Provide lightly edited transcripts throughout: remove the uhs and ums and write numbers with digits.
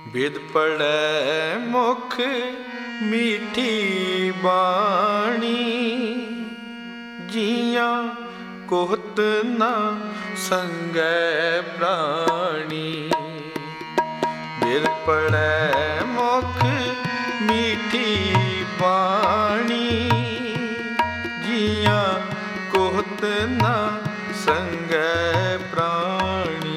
ਬਿਦ ਪੜੈ ਮੁਖ ਮੀਠੀ ਬਾਣੀ, ਜੀਆਂ ਕੋਹਤ ਨਾ ਸੰਗੈ ਪ੍ਰਾਣੀ। ਬਿਦ ਪੜੈ ਮੁਖ ਮੀਠੀ ਬਾਣੀ, ਜੀਆਂ ਕੋਹਤ ਨਾ ਸੰਗੈ ਪ੍ਰਾਣੀ।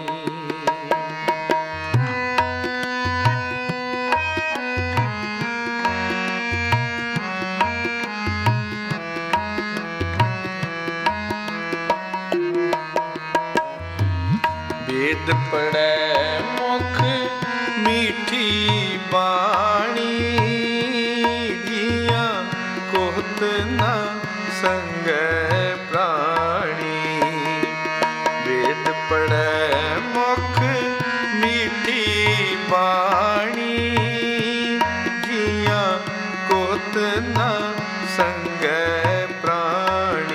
ਬਿਦ ਪੜੈ ਮੁਖ ਮੀਠੀ ਬਾਣੀ, ਜੀਆਂ ਕੋਹਤ ਨਾ ਸੰਗੈ ਪ੍ਰਾਣੀ। ਬਿਦ ਪੜੈ ਮੁਖ ਮੀਠੀ ਬਾਣੀ, ਜੀਆਂ ਕੋਹਤ ਨਾ ਸੰਗੈ ਪ੍ਰਾਣੀ।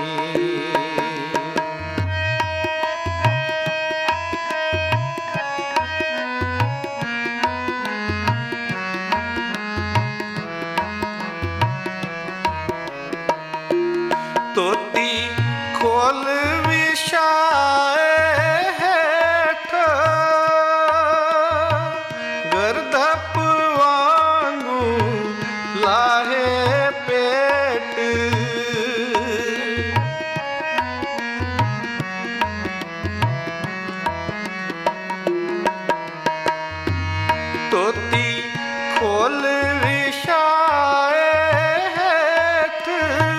ਤੋਤੀ ਖੋਲ ਵਿਛਾਏ ਹੇਠ, ਗਰਦਪ ਵਾਂਗੂ ਲਾਹੇ ਪੇਟ। ਤੋਤੀ ਖੋਲ ਵਿਛਾਏ ਹੇਠ,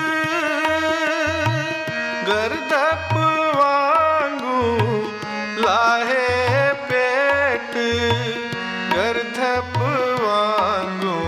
ਗਰਦਪ ਵਾਂਗੂ ਲਾਹੇ ਪੇਟ। ਗਰਦਪ ਵਾਂਗੂ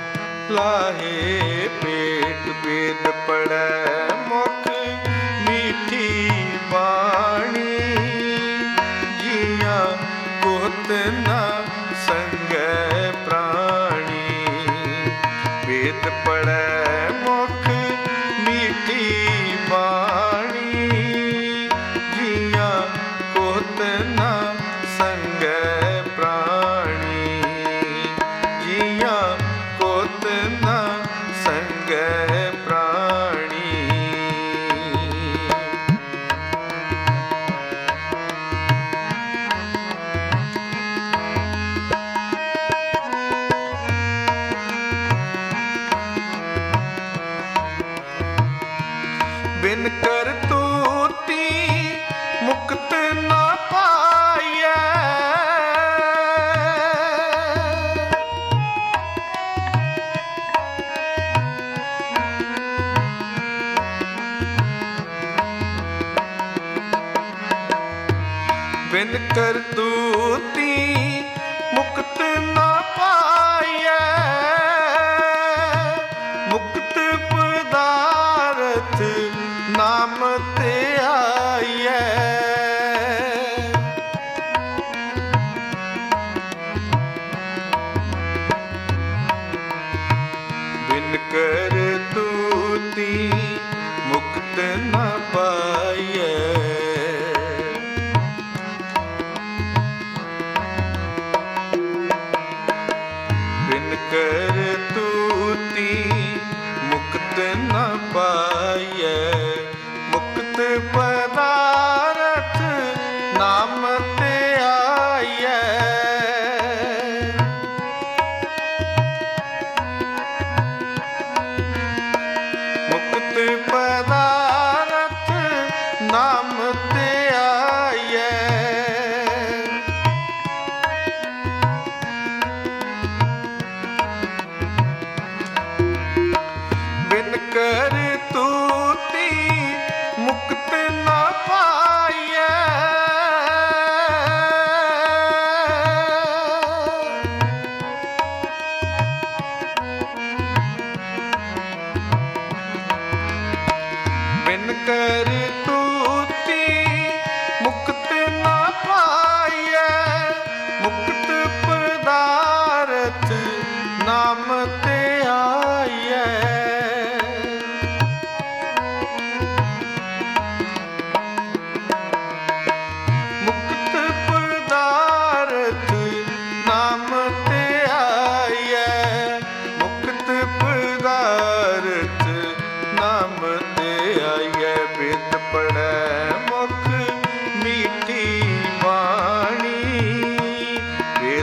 ਲਾਹੇ ਪੇਟ। ਬਿਦ ਪੜੈ ਮੁਖ ਮੀਠੀ ਬਾਣੀ, ਜੀਆਂ ਕੋਹਤ ਨਾ ਸੰਗੈ ਪ੍ਰਾਣੀ। ਬਿਦ ਪੜੈ ਮੁਖ ਮੀਠੀ ਬਾਣੀ, ਜੀਆਂ ਕੋਹਤ ਨਾ ਸੰਗੈ ਪ੍ਰਾਣੀ। ਜੀਆਂ ਕੋਹਤ ਨਾ ਸੰਗੈ ਪ੍ਰਾਣੀ। ਬਿਨ ਕਰਤੂਤੀ ਮੁਕਤ ਨਾ ਪਾਈਐ, ਬਿਨ ਕਰਤੂਤੀ ਮੁਕਤ ਨਾ ਪਾਈਐ। ਮੁਕਤ ਪਦਾਰਥ ਨਾਮ ਧਿਆਈਐ। ਬਿਨ ਕਰਤੂਤੀ ਮੁਕਤ ਨਾ ਪਾਈਐ।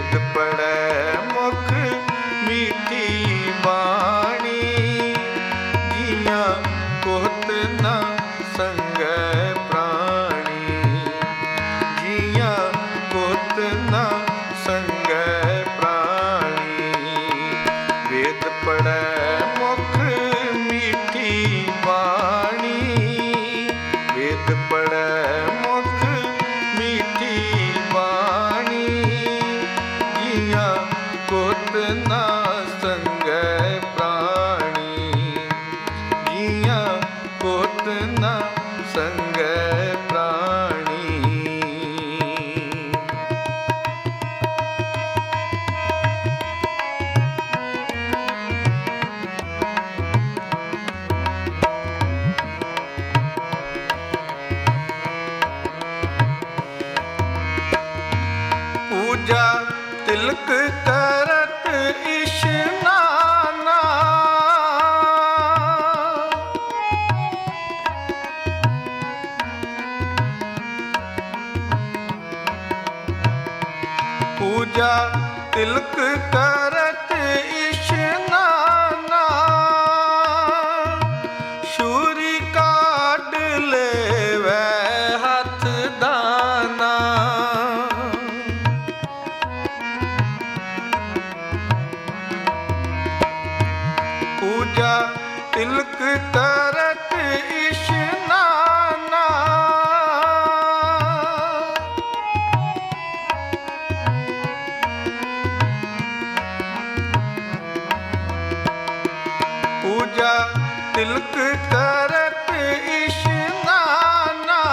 वेद पढ़ै मुख मीठी बाणी, जिया कोहत न संगै प्राणी, जिया कोहत न संगै प्राणी। वेद पढ़ै मुख मीठी बाणी, वेद पढ़ै मुख मीठी बाणी, जिया कोहत न संगै प्राणी, जिया कोहत न संगै प्राणी। पूजा तिलक करत इशनाना, पूजा तिलक करत इशनाना, शूरी काढ़ लेवै हथ दाना। पूजा तिलक करत इशनाना, पूजा तिलक करत इशनाना,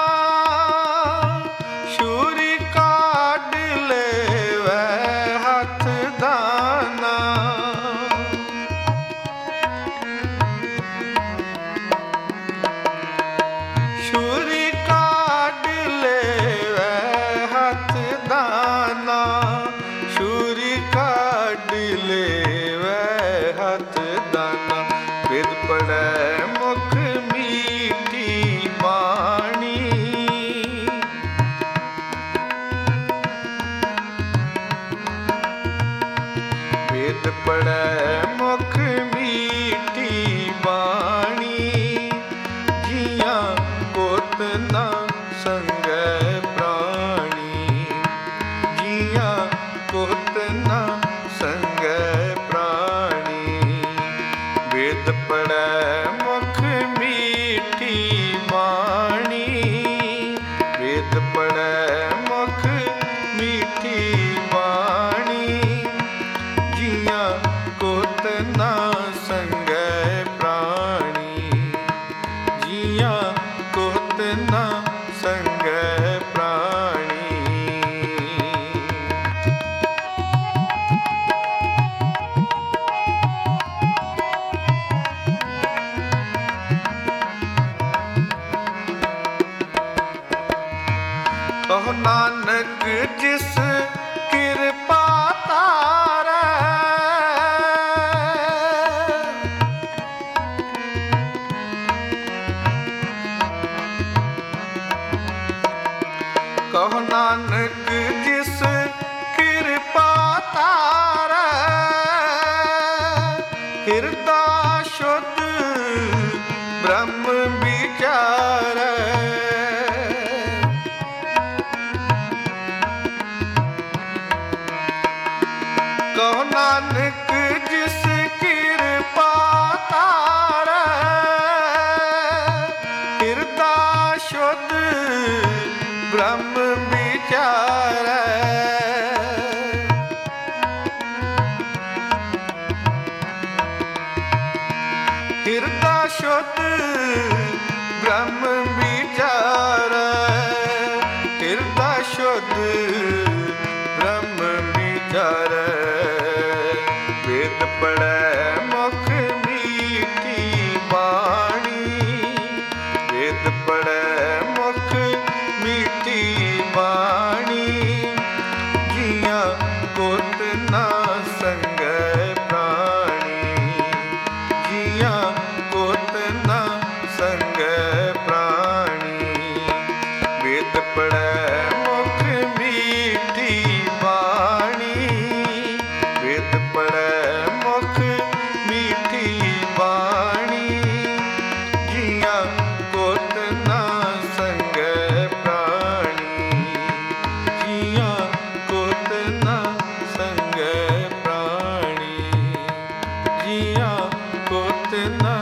शूरी काढ़ लेवै हथ दाना। शूरी काढ़ लेवै हथ दाना, शूरी काढ़ लेवै हथ दाना। वेद पढ़ै मुख मीठी बाणी, वेद पढ़ै मुख मीठी बाणी, जिया कोहत न संगै प्राणी, जिया कोहत न संगै प्राणी। वेद पढ़ै मुख मीठी बाणी, वेद पढ़ै मुख मीठी बाणी, जिया कोहत न संगै प्राणी, जिया कोहत न संगै प्राणी। कहो नानक जिस कृपा तारै, कहो नानक जिस कृपा तारै, हिरदा शुद्ध ब्रह्म विचारै। कहो नानक जिस कृपा तारै, हिरदा शुद्ध ब्रह्म विचारै। हिरदा शुद्ध ब्रह्म विचारै, हिरदा शुद्ध ब्रह्म विचारै। वेद पढ़ै मुख मीठी बाणी, वेद पढ़ै मुख मीठी बाणी, जिया कोहत न संगै प्राणी, जिया कोहत न संगै प्राणी। वेद पढ़ै मुख मीठी बाणी, ਦੁਨੀਆ ਕੋਤ ਨਾ